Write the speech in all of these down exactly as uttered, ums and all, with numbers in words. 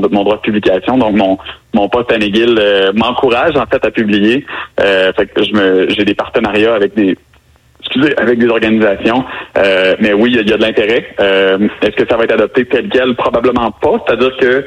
mon droit de publication. Donc, mon mon poste à McGill euh, m'encourage, en fait, à publier. Euh, fait que je me j'ai des partenariats avec des excusez, avec des organisations. Euh, mais oui, il y, y a de l'intérêt. Euh, est-ce que ça va être adopté tel quel? Probablement pas. C'est-à-dire que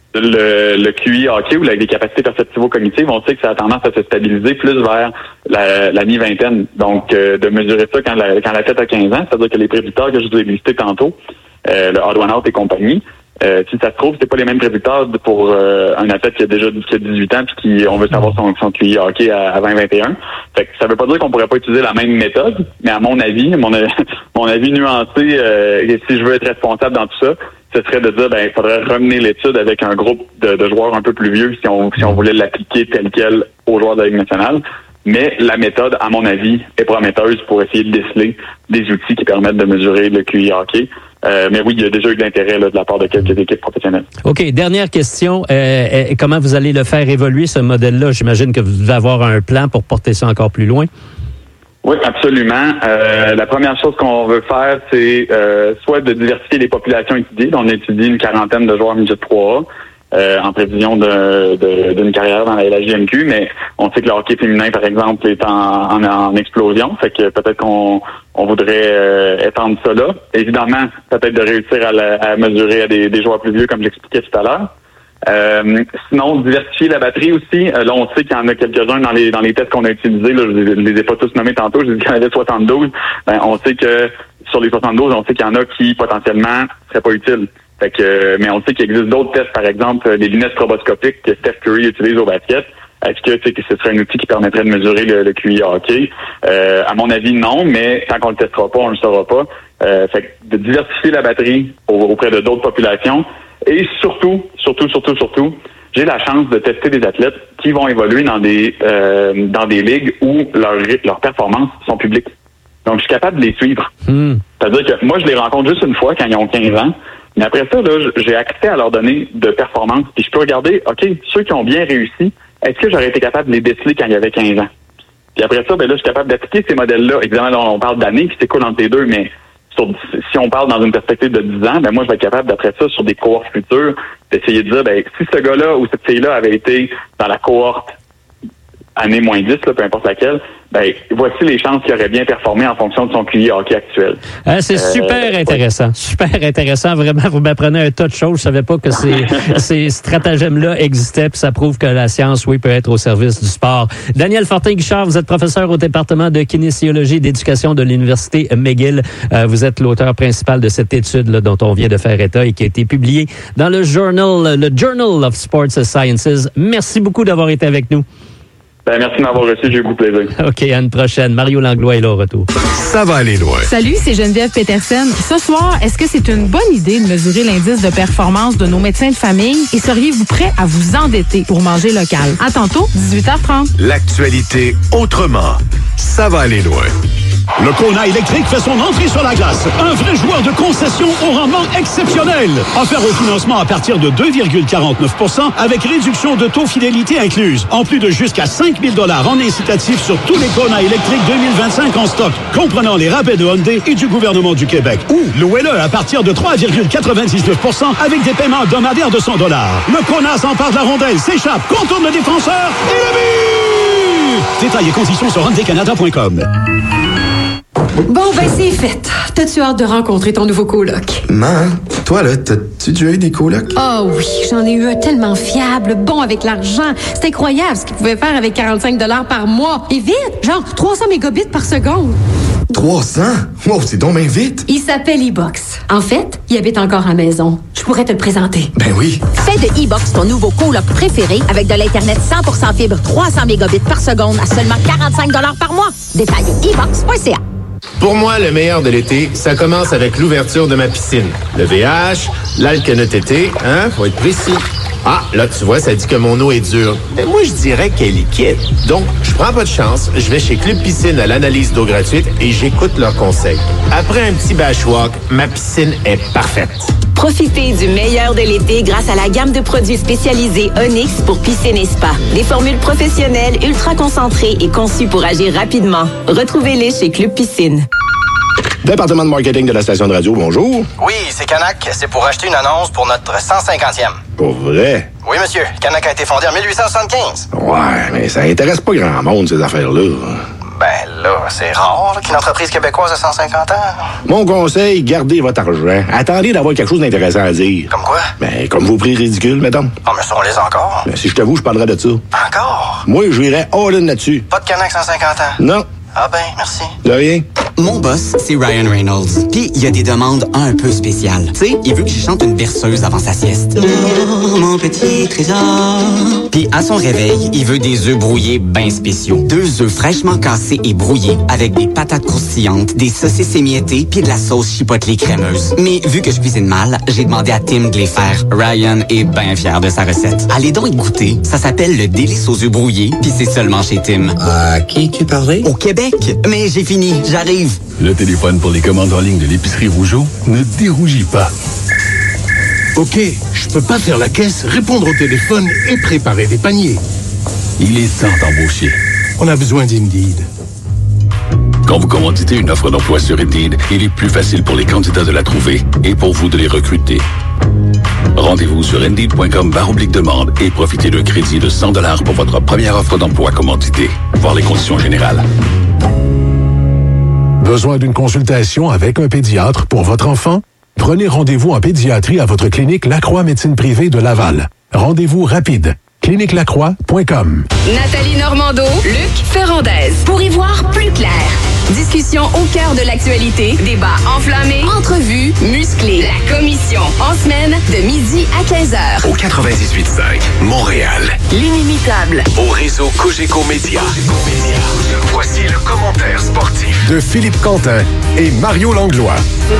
le, le Q I hockey ou les capacités perceptivo-cognitives, on sait que ça a tendance à se stabiliser plus vers la, la mi-vingtaine. Donc, euh, de mesurer ça quand la, quand la tête a quinze ans, c'est-à-dire que les prédicteurs que je vous ai listés tantôt, euh, le Odd One Out et compagnie, Euh, si ça se trouve, c'est pas les mêmes prédicteurs pour euh, un athlète qui a déjà dix-huit ans puis qui on veut savoir son, son Q I hockey à, à vingt vingt et un. Fait que ça veut pas dire qu'on pourrait pas utiliser la même méthode, mais à mon avis, mon, mon avis nuancé, euh, et si je veux être responsable dans tout ça, ce serait de dire ben il faudrait ramener l'étude avec un groupe de, de joueurs un peu plus vieux si on si on voulait l'appliquer tel quel aux joueurs de la Ligue nationale. Mais la méthode, à mon avis, est prometteuse pour essayer de déceler des outils qui permettent de mesurer le Q I hockey. Euh, mais oui, il y a déjà eu de l'intérêt là, de la part de quelques équipes professionnelles. OK, dernière question. Euh, comment vous allez le faire évoluer, ce modèle-là? J'imagine que vous devez avoir un plan pour porter ça encore plus loin. Oui, absolument. Euh, la première chose qu'on veut faire, c'est euh, soit de diversifier les populations étudiées. On étudie une quarantaine de joueurs midget trois A. Euh, en prévision de, de, d'une carrière dans la L H J M Q, mais on sait que le hockey féminin, par exemple, est en, en, en explosion, fait que peut-être qu'on on voudrait euh, étendre ça là. Évidemment, peut-être de réussir à, la, à mesurer à des, des joueurs plus vieux, comme j'expliquais tout à l'heure. Euh, sinon, diversifier la batterie aussi. Euh, là, on sait qu'il y en a quelques-uns dans les dans les tests qu'on a utilisés. Là, je ne les, les ai pas tous nommés tantôt. Je dis qu'il y en avait soixante-douze. Ben, on sait que sur les soixante-douze, on sait qu'il y en a qui potentiellement seraient pas utiles. Fait que, mais on sait qu'il existe d'autres tests, par exemple, les lunettes stroboscopiques que Steph Curry utilise au basket. Est-ce que, tu sais, que ce serait un outil qui permettrait de mesurer le, le Q I hockey? Euh, à mon avis, non, mais tant qu'on le testera pas, on le saura pas. Euh, fait que de diversifier la batterie auprès de d'autres populations. Et surtout, surtout, surtout, surtout, j'ai la chance de tester des athlètes qui vont évoluer dans des euh, dans des ligues où leurs leurs performances sont publiques. Donc, je suis capable de les suivre. Mm. C'est-à-dire que moi, je les rencontre juste une fois quand ils ont quinze ans. Mais après ça, là, j'ai accès à leurs données de performance. Puis je peux regarder, OK, ceux qui ont bien réussi, est-ce que j'aurais été capable de les déceler quand il y avait quinze ans? Puis après ça, ben là, je suis capable d'appliquer ces modèles-là. Évidemment, on parle d'années qui s'écoulent entre les deux, mais sur, si on parle dans une perspective de dix ans, ben moi, je vais être capable, d'après ça, sur des cohortes futures, d'essayer de dire, ben si ce gars-là ou cette fille-là avait été dans la cohorte année moins dix, là, peu importe laquelle, ben voici les chances qu'il aurait bien performé en fonction de son Q I hockey actuel. Ah, c'est euh, super intéressant. Ouais. Super intéressant. Vraiment, vous m'apprenez un tas de choses. Je savais pas que ces, ces stratagèmes-là existaient, puis ça prouve que la science, oui, peut être au service du sport. Daniel Fortin-Guichard, vous êtes professeur au département de kinésiologie et d'éducation de l'Université McGill. Euh, vous êtes l'auteur principal de cette étude là, dont on vient de faire état et qui a été publiée dans le Journal, le Journal of Sports Sciences. Merci beaucoup d'avoir été avec nous. Ben, merci de m'avoir reçu, j'ai eu beaucoup de plaisir. OK, à une prochaine. Mario Langlois est là au retour. Ça va aller loin. Salut, c'est Geneviève Petersen. Ce soir, est-ce que c'est une bonne idée de mesurer l'indice de performance de nos médecins de famille et seriez-vous prêt à vous endetter pour manger local? À tantôt, dix-huit heures trente. L'actualité autrement. Ça va aller loin. Le Kona électrique fait son entrée sur la glace. Un vrai joueur de concession au rendement exceptionnel. Offert au financement à partir de deux virgule quarante-neuf pour cent avec réduction de taux fidélité incluse. En plus de jusqu'à cinq mille dollars en incitatif sur tous les Kona électriques deux mille vingt-cinq en stock, comprenant les rabais de Hyundai et du gouvernement du Québec. Ou louez-le à partir de trois virgule quatre-vingt-dix-neuf pour cent avec des paiements hebdomadaires de cent dollars. Le Kona s'empare de la rondelle, s'échappe, contourne le défenseur et le but! Détails et conditions sur hyundai canada point com. Bon, ben c'est fait. T'as-tu hâte de rencontrer ton nouveau coloc? Man, toi là, t'as-tu déjà eu des colocs? Oh oui, j'en ai eu un tellement fiable, bon avec l'argent. C'est incroyable ce qu'il pouvait faire avec quarante-cinq dollars par mois. Et vite, genre trois cents mégabits par seconde. trois cents? Wow, c'est donc bien vite. Il s'appelle e-box. En fait, il habite encore à la maison. Je pourrais te le présenter. Ben oui. Fais de e-box ton nouveau coloc préféré avec de l'Internet cent pour cent fibre trois cents mégabits par seconde à seulement quarante-cinq dollars par mois. Détail e box point c a. Pour moi, le meilleur de l'été, ça commence avec l'ouverture de ma piscine. Le V H, l'Alcanote été, hein, faut être précis. Ah, là, tu vois, ça dit que mon eau est dure. Mais moi, je dirais qu'elle est liquide. Donc, je prends pas de chance, je vais chez Club Piscine à l'analyse d'eau gratuite et j'écoute leurs conseils. Après un petit bashwalk, ma piscine est parfaite. Profitez du meilleur de l'été grâce à la gamme de produits spécialisés Onyx pour piscine et spa. Des formules professionnelles ultra concentrées et conçues pour agir rapidement. Retrouvez-les chez Club Piscine. Département de marketing de la station de radio, bonjour. Oui, c'est Canac. C'est pour acheter une annonce pour notre cent cinquantième. Pour vrai? Oui, monsieur. Canac a été fondé en mille huit cent soixante-quinze. Ouais, mais ça intéresse pas grand monde, ces affaires-là. Ben là, c'est rare là, qu'une entreprise québécoise de cent cinquante ans. Mon conseil, gardez votre argent. Attendez d'avoir quelque chose d'intéressant à dire. Comme quoi? Ben, comme vos prix ridicules, mettons. Ah, mais ça, on les a encore. Ben, si je t'avoue, je parlerai de ça. Encore? Moi, je irais all-in là-dessus. Pas de Canac cent cinquante ans? Non. Ah ben, merci. De rien. Mon boss, c'est Ryan Reynolds. Puis il y a des demandes un peu spéciales. Tu sais, il veut que je chante une berceuse avant sa sieste. Oh, mon petit trésor. Puis à son réveil, il veut des œufs brouillés bien spéciaux. Deux œufs fraîchement cassés et brouillés avec des patates croustillantes, des saucisses émiettées puis de la sauce chipotelée crémeuse. Mais vu que je cuisine mal, j'ai demandé à Tim de les faire. Ryan est bien fier de sa recette. Allez donc y goûter. Ça s'appelle le délice aux œufs brouillés puis c'est seulement chez Tim. À qui tu parlais? Au Québec. Mais j'ai fini, j'arrive. Le téléphone pour les commandes en ligne de l'épicerie Rougeau ne dérougit pas. OK, je peux pas faire la caisse, répondre au téléphone et préparer des paniers. Il est temps d'embaucher. On a besoin d'Indeed. Quand vous commanditez une offre d'emploi sur Indeed, il est plus facile pour les candidats de la trouver et pour vous de les recruter. Rendez-vous sur Indeed.com barre oblique demande et profitez d'un crédit de cent dollars pour votre première offre d'emploi commanditée. Voir les conditions générales. Besoin d'une consultation avec un pédiatre pour votre enfant? Prenez rendez-vous en pédiatrie à votre clinique Lacroix Médecine Privée de Laval. Rendez-vous rapide. clinique lacroix point com. Nathalie Normando, Luc Ferrandez. Pour y voir plus clair. Discussion au cœur de l'actualité, débat enflammé, entrevues musclées. La commission, en semaine, de midi à quinze heures. Au quatre-vingt-dix-huit cinq, Montréal. L'inimitable. Au réseau Cogeco Média. Voici le commentaire sportif de Philippe Quentin et Mario Langlois.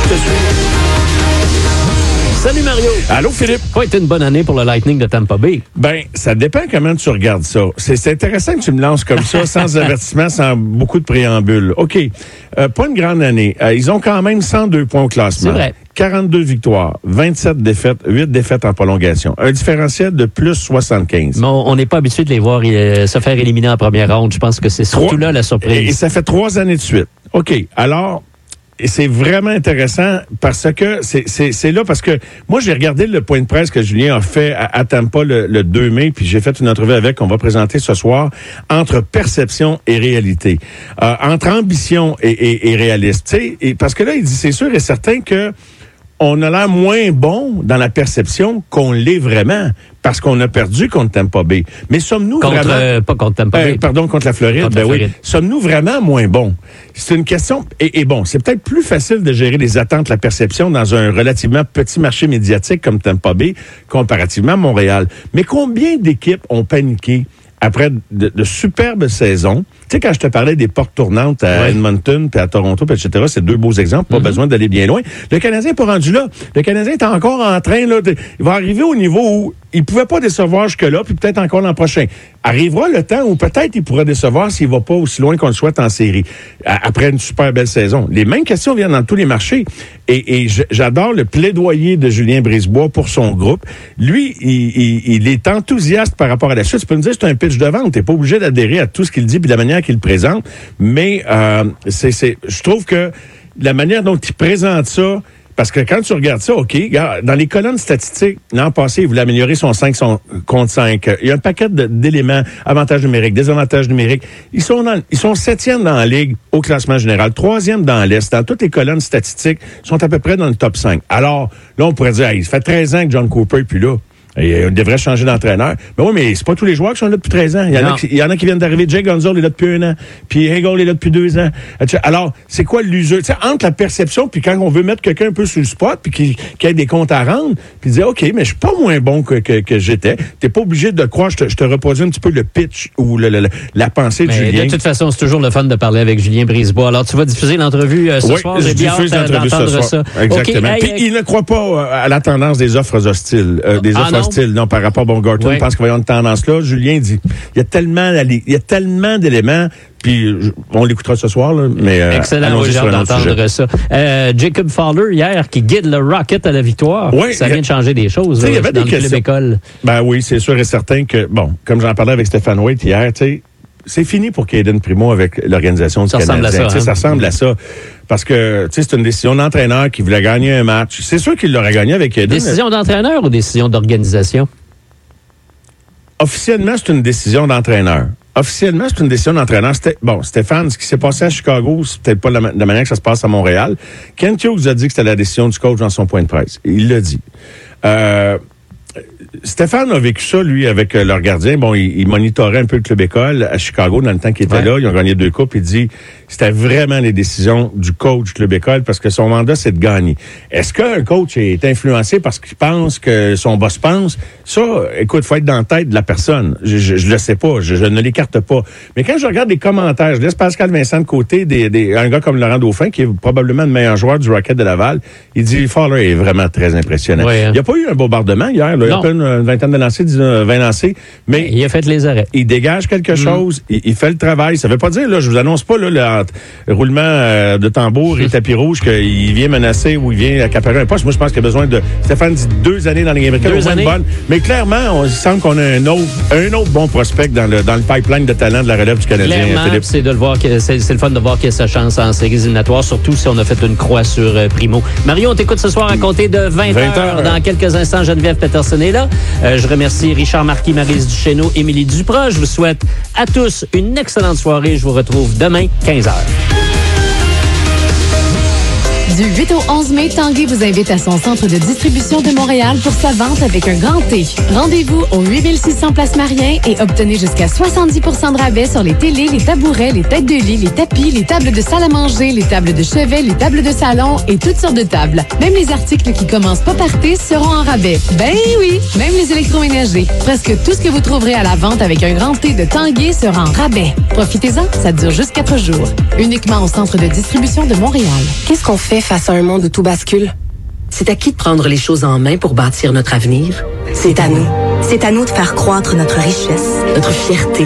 Salut Mario. Allô Philippe. Ça a été une bonne année pour le Lightning de Tampa Bay. Ben, ça dépend comment tu regardes ça. C'est, c'est intéressant que tu me lances comme ça, sans avertissement, sans beaucoup de préambule. OK. Euh, pas une grande année. Euh, ils ont quand même cent deux points au classement. C'est vrai. quarante-deux victoires, vingt-sept défaites, huit défaites en prolongation. Un différentiel de plus soixante-quinze. Mais on n'est pas habitué de les voir euh, se faire éliminer en première ronde. Je pense que c'est surtout Trois, là la surprise. Et, et ça fait trois années de suite. OK. Alors... Et c'est vraiment intéressant parce que c'est, c'est, c'est là parce que moi, j'ai regardé le point de presse que Julien a fait à, à Tampa le, le deux mai, puis j'ai fait une entrevue avec qu'on va présenter ce soir, entre perception et réalité, euh, entre ambition et, et, et réaliste. Tu sais, et parce que là, il dit, c'est sûr et certain que on a l'air moins bon dans la perception qu'on l'est vraiment, parce qu'on a perdu contre Tampa Bay. Mais sommes-nous contre, vraiment... Euh, pas contre Tampa Bay. Euh, pardon, contre la Floride. Contre ben la oui. Floride. Sommes-nous vraiment moins bons? C'est une question... Et, et bon, c'est peut-être plus facile de gérer les attentes, la perception dans un relativement petit marché médiatique comme Tampa Bay, comparativement à Montréal. Mais combien d'équipes ont paniqué après de, de superbes saisons? Tu sais, quand je te parlais des portes tournantes à ouais. Edmonton puis à Toronto, puis et cetera, c'est deux beaux exemples, pas mm-hmm. besoin d'aller bien loin. Le Canadien n'est pas rendu là. Le Canadien est encore en train, là, de, il va arriver au niveau où il pouvait pas décevoir jusque-là, puis peut-être encore l'an prochain. Arrivera le temps où peut-être il pourra décevoir s'il va pas aussi loin qu'on le souhaite en série, à, après une super belle saison. Les mêmes questions viennent dans tous les marchés. Et, et j'adore le plaidoyer de Julien Brisebois pour son groupe. Lui, il, il, il est enthousiaste par rapport à la suite. Tu peux me dire que c'est un pitch de vente. T'es pas obligé d'adhérer à tout ce qu'il dit puis de la manière qu'il le présente. Mais euh, c'est, c'est, je trouve que la manière dont il présente ça, parce que quand tu regardes ça, OK, regarde, dans les colonnes statistiques, l'an passé, il voulait améliorer son cinq son, contre cinq. Il y a un paquet de, d'éléments, avantages numériques, désavantages numériques. Ils sont dans, ils sont septième dans la Ligue au classement général, troisième dans l'Est. Dans toutes les colonnes statistiques, ils sont à peu près dans le top cinq. Alors, là, on pourrait dire, hey, ça fait treize ans que John Cooper est plus là. Et on devrait changer d'entraîneur. Mais oui, mais c'est pas tous les joueurs qui sont là depuis treize ans. Il y en, a qui, il y en a qui viennent d'arriver. Jay Gonzalez est là depuis un an. Puis Hagel est là depuis deux ans. Alors, c'est quoi l'usure? Tu sais, entre la perception, puis quand on veut mettre quelqu'un un peu sur le spot, puis qu'il, qu'il ait des comptes à rendre, puis dire, OK, mais je suis pas moins bon que, que, que j'étais. T'es pas obligé de croire. Je te, je te reproduis un petit peu le pitch ou le, le, la pensée de mais Julien. De toute façon, c'est toujours le fun de parler avec Julien Brisebois. Alors, tu vas diffuser l'entrevue euh, ce oui, soir. J'ai bien hâte d'entendre ça. Exactement. Okay, puis hey, il ne croit pas à la tendance des offres hostiles. Euh, des ah, offres non? hostiles, non, par rapport à Baumgarten. Je pense qu'il va y avoir une tendance là. Julien dit, il y a tellement, il y a tellement d'éléments. Puis on l'écoutera ce soir, là, mais euh, excellent, oui, j'ai hâte d'entendre ça. Euh, Jacob Fowler, hier, qui guide le Rocket à la victoire, oui, ça vient de changer des choses là, y avait dans des le club école. Ben oui, c'est sûr et certain que, bon, comme j'en parlais avec Stéphane Waite hier, tu sais, c'est fini pour Caden Primo avec l'organisation du ça Canadien. Ressemble à ça, hein? Ça ressemble à ça. Parce que c'est une décision d'entraîneur qui voulait gagner un match. C'est sûr qu'il l'aurait gagné avec Caden. Décision d'entraîneur ou décision d'organisation? Officiellement, c'est une décision d'entraîneur. Officiellement, c'est une décision d'entraîneur. C'était, bon, Stéphane, ce qui s'est passé à Chicago, c'est peut-être pas la, la manière que ça se passe à Montréal. Kent Hughes a dit que c'était la décision du coach dans son point de presse. Il l'a dit. Euh, Stéphane a vécu ça, lui, avec euh, leur gardien. Bon, il, il monitorait un peu le club école à Chicago dans le temps qu'il était ouais. là. Ils ont gagné deux coupes. Il dit c'était vraiment les décisions du coach du club école parce que son mandat, c'est de gagner. Est-ce qu'un coach est influencé parce qu'il pense que son boss pense? Ça, écoute, faut être dans la tête de la personne. Je, je, je le sais pas. Je, je ne l'écarte pas. Mais quand je regarde les commentaires, je laisse Pascal Vincent de côté, des, des, un gars comme Laurent Dauphin, qui est probablement le meilleur joueur du Rocket de Laval, il dit Fowler est vraiment très impressionnant. Ouais, hein. Il n'y a pas eu un bombardement hier. Là. Il y a une, une vingtaine de lancers, vingt lancers. Mais il a fait les arrêts. Il dégage quelque chose. Mm. Il, il fait le travail. Ça veut pas dire, là, je vous annonce pas, là, le Le roulement euh, de tambour et tapis rouge qu'il vient menacer ou il vient accaparer un poste. Moi, je pense qu'il a besoin de... Stéphane dit deux années dans les américaine. Deux années. Bonne. Mais clairement, on il semble qu'on a un autre, un autre bon prospect dans le, dans le pipeline de talent de la relève du Canadien. Clairement, Philippe. c'est de le voir que c'est, c'est le fun de voir qu'il a sa chance en séries éliminatoires, surtout si on a fait une croix sur euh, Primo. Mario, on t'écoute ce soir à compter de vingt heures. Dans quelques instants, Geneviève Peterson est là. Euh, je remercie Richard Marquis, Maryse Duchesneau, Émilie Duprat. Je vous souhaite à tous une excellente soirée. Je vous retrouve demain, quinze heures. Du huit au onze mai, Tanguay vous invite à son centre de distribution de Montréal pour sa vente avec un grand T. Rendez-vous au huit mille six cents Place Marien et obtenez jusqu'à soixante-dix pour cent de rabais sur les télés, les tabourets, les têtes de lit, les tapis, les tables de salle à manger, les tables de chevet, les tables de salon et toutes sortes de tables. Même les articles qui commencent pas par T seront en rabais. Ben oui! Même les électroménagers. Presque tout ce que vous trouverez à la vente avec un grand T de Tanguay sera en rabais. Profitez-en, ça dure juste quatre jours. Uniquement au centre de distribution de Montréal. Qu'est-ce qu'on fait face à un monde où tout bascule? C'est à qui de prendre les choses en main pour bâtir notre avenir? C'est à nous. C'est à nous de faire croître notre richesse, notre fierté.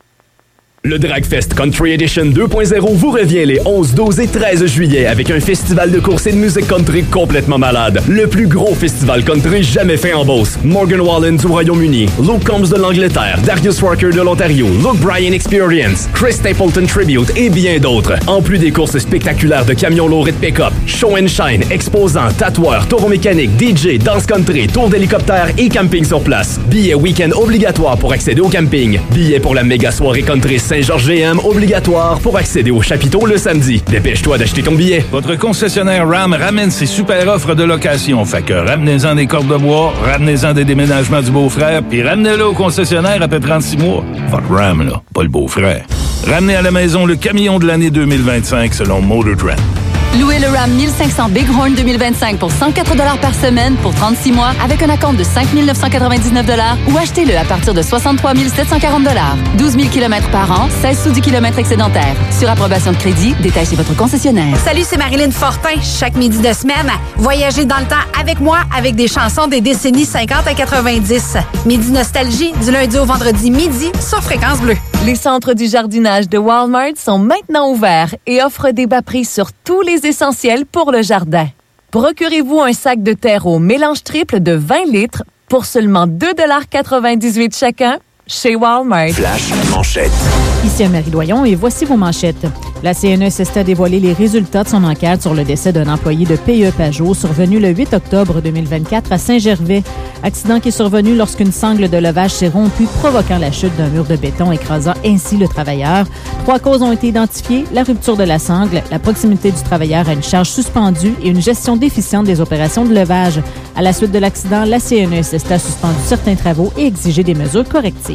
Le Dragfest Country Edition deux point zéro vous revient les onze, douze et treize juillet avec un festival de course et de musique country complètement malade. Le plus gros festival country jamais fait en Beauce. Morgan Wallen du Royaume-Uni, Luke Combs de l'Angleterre, Darius Rucker de l'Ontario, Luke Bryan Experience, Chris Stapleton Tribute et bien d'autres. En plus des courses spectaculaires de camions lourds et de pick-up, show and shine, exposants, tatoueurs, taureaux mécaniques, D J, danse country, tour d'hélicoptère et camping sur place. Billets week-end obligatoire pour accéder au camping. Billets pour la méga soirée country Saint-Georges-G M obligatoire pour accéder au chapiteau le samedi. Dépêche-toi d'acheter ton billet. Votre concessionnaire Ram ramène ses super offres de location. Fait que ramenez-en des cordes de bois, ramenez-en des déménagements du beau-frère, puis ramenez-le au concessionnaire après trente-six mois. Votre Ram, là, pas le beau-frère. Ramenez à la maison le camion de l'année deux mille vingt-cinq selon Motor Trend. Louez le Ram mille cinq cents Bighorn deux mille vingt-cinq pour cent quatre dollars par semaine pour trente-six mois avec un acompte de cinq mille neuf cent quatre-vingt-dix-neuf dollars ou achetez-le à partir de soixante-trois mille sept cent quarante dollars. douze mille kilomètres par an, seize sous du kilomètre excédentaire. Sur approbation de crédit, détail chez votre concessionnaire. Salut, c'est Marilyn Fortin. Chaque midi de semaine, voyagez dans le temps avec moi avec des chansons des décennies cinquante à quatre-vingt-dix. Midi Nostalgie, du lundi au vendredi midi sur Fréquence Bleue. Les centres du jardinage de Walmart sont maintenant ouverts et offrent des bas prix sur tous les essentiels pour le jardin. Procurez-vous un sac de terreau mélange triple de vingt litres pour seulement deux dollars quatre-vingt-dix-huit chacun chez Walmart. Flash manchette. Ici Marie Doyon et voici vos manchettes. La C N E S a dévoilé les résultats de son enquête sur le décès d'un employé de P E Pajot survenu le huit octobre deux mille vingt-quatre à Saint-Gervais. Accident qui est survenu lorsqu'une sangle de levage s'est rompue, provoquant la chute d'un mur de béton, écrasant ainsi le travailleur. Trois causes ont été identifiées, la rupture de la sangle, la proximité du travailleur à une charge suspendue et une gestion déficiente des opérations de levage. À la suite de l'accident, la C N E S a suspendu certains travaux et exigé des mesures correctives.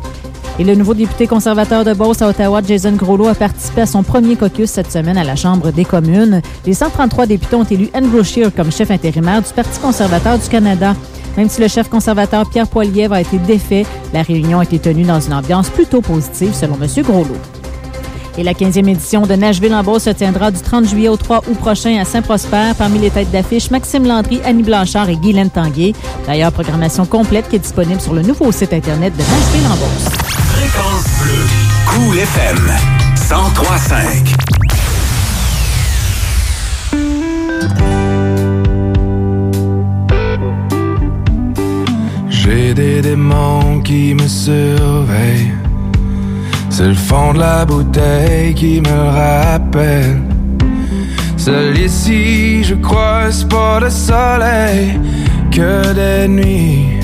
Et le nouveau député conservateur de Beauce à Ottawa, Jason Groslo, a participé à son premier caucus cette semaine à la Chambre des communes. Les cent trente-trois députés ont élu Andrew Scheer comme chef intérimaire du Parti conservateur du Canada. Même si le chef conservateur Pierre Poilievre a été défait, la réunion a été tenue dans une ambiance plutôt positive, selon M. Groslo. Et la quinzième édition de Nashville en Beauce se tiendra du trente juillet au trois août prochain à Saint-Prosper. Parmi les têtes d'affiche, Maxime Landry, Annie Blanchard et Guylaine Tanguay. D'ailleurs, programmation complète qui est disponible sur le nouveau site Internet de Nashville en Beauce. Fréquence Bleue, Cool F M, cent trois cinq. J'ai des démons qui me surveillent. C'est le fond de la bouteille qui me rappelle. Seul ici, je crois, c'est pas le soleil que des nuits